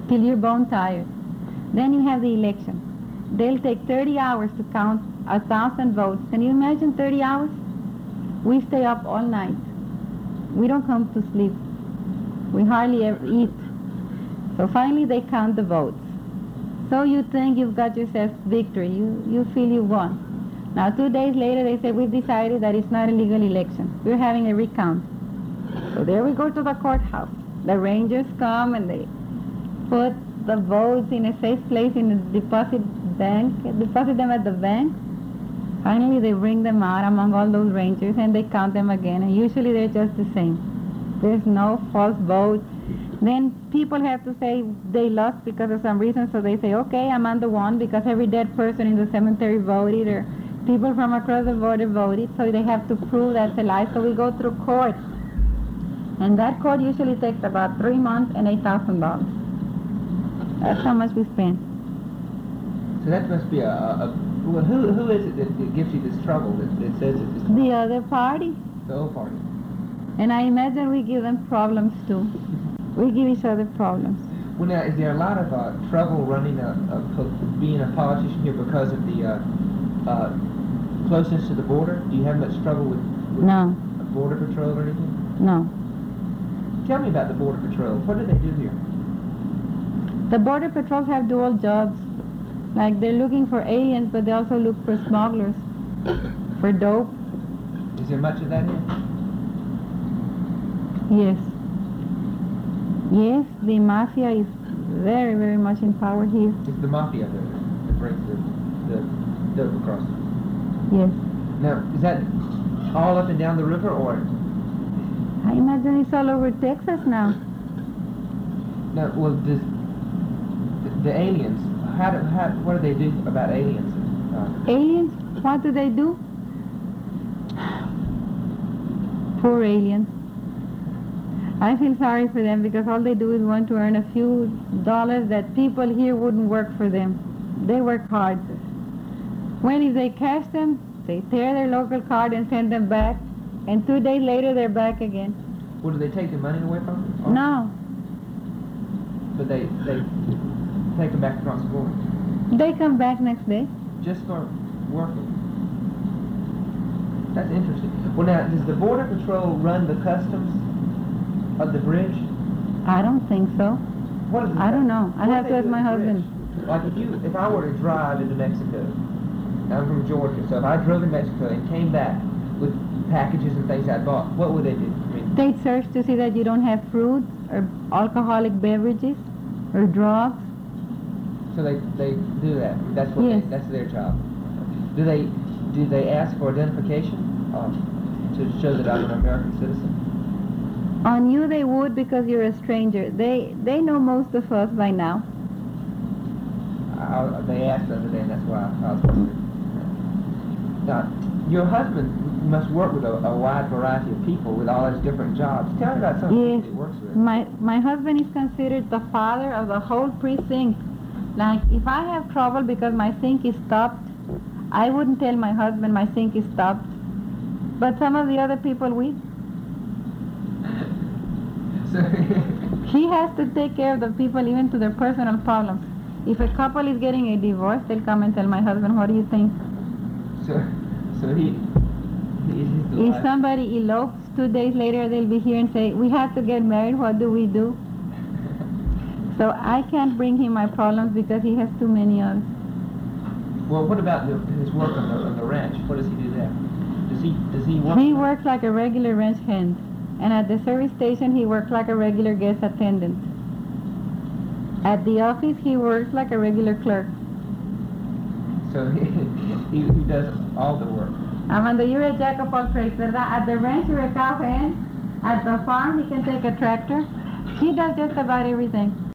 till you're bone tired. Then you have the election. They'll take 30 hours to count 1,000 votes. Can you imagine 30 hours? We stay up all night. We don't come to sleep. We hardly ever eat. So finally they count the votes. So you think you've got yourself victory. You feel you won. Now 2 days later they say, we've decided that it's not a legal election. We're having a recount. So there we go to the courthouse. The rangers come and they put the votes in a safe place in the deposit them at the bank. Finally they bring them out among all those rangers and they count them again, and usually they're just the same. There's no false vote. Then people have to say they lost because of some reason, so they say, okay, Amanda won because every dead person in the cemetery voted, or people from across the border voted, so they have to prove that's a lie. So we go through court, and that court usually takes about 3 months and $8,000. That's how much we spend. So that must be well, who is it that gives you this trouble that says it's the other party. The old party. And I imagine we give them problems too. We give each other problems. Well, now, is there a lot of trouble running being a politician here because of the closeness to the border? Do you have much trouble with No. Border Patrol or anything? No. Tell me about the Border Patrol. What do they do here? The Border Patrols have dual jobs. Like they're looking for aliens, but they also look for smugglers, for dope. Is there much of that here? Yes. Yes, the mafia is very, very much in power here. It's the mafia that brings the dope across. Yes. Now, is that all up and down the river, or? I imagine it's all over Texas now. Now, well, the aliens, what do they do about aliens? Aliens? What do they do? Poor aliens. I feel sorry for them because all they do is want to earn a few dollars that people here wouldn't work for them. They work hard. When if they catch them, they tear their local card and send them back, and 2 days later they're back again. Well, do they take the money away from them? No. But they take them back across the border? They come back next day. Just for working? That's interesting. Well, now, does the Border Patrol run the customs of the bridge? I don't think so. What is it? I don't know. I have to ask my husband. Like if I were to drive into Mexico, I'm from Georgia, so if I drove in Mexico and came back with packages and things I bought, what would they do? They'd search to see that you don't have fruit or alcoholic beverages or drugs. So they do that. That's what Yes. that's their job. Do they ask for identification to show that I'm an American citizen? On you they would because you're a stranger. They know most of us by now. They asked the other day, and that's why I was wondering. Now, your husband must work with a wide variety of people with all his different jobs. Tell me about some of the people Yes. he works with. My husband is considered the father of the whole precinct. Like, if I have trouble because my sink is stopped, I wouldn't tell my husband my sink is stopped. But some of the other people will. So He has to take care of the people even to their personal problems. If a couple is getting a divorce, they'll come and tell my husband, what do you think? So he's the If life. somebody elopes, 2 days later they'll be here and say, we have to get married, what do we do? So I can't bring him my problems because he has too many others. Well, what about his work on the ranch? What does he do there? Does he work? He works like a regular ranch hand, and at the service station he works like a regular guest attendant. At the office he works like a regular clerk. So he does all the work. Amanda, you're a jack of all trades, ¿verdad? At the ranch you're a cowhand. At the farm he can take a tractor. He does just about everything.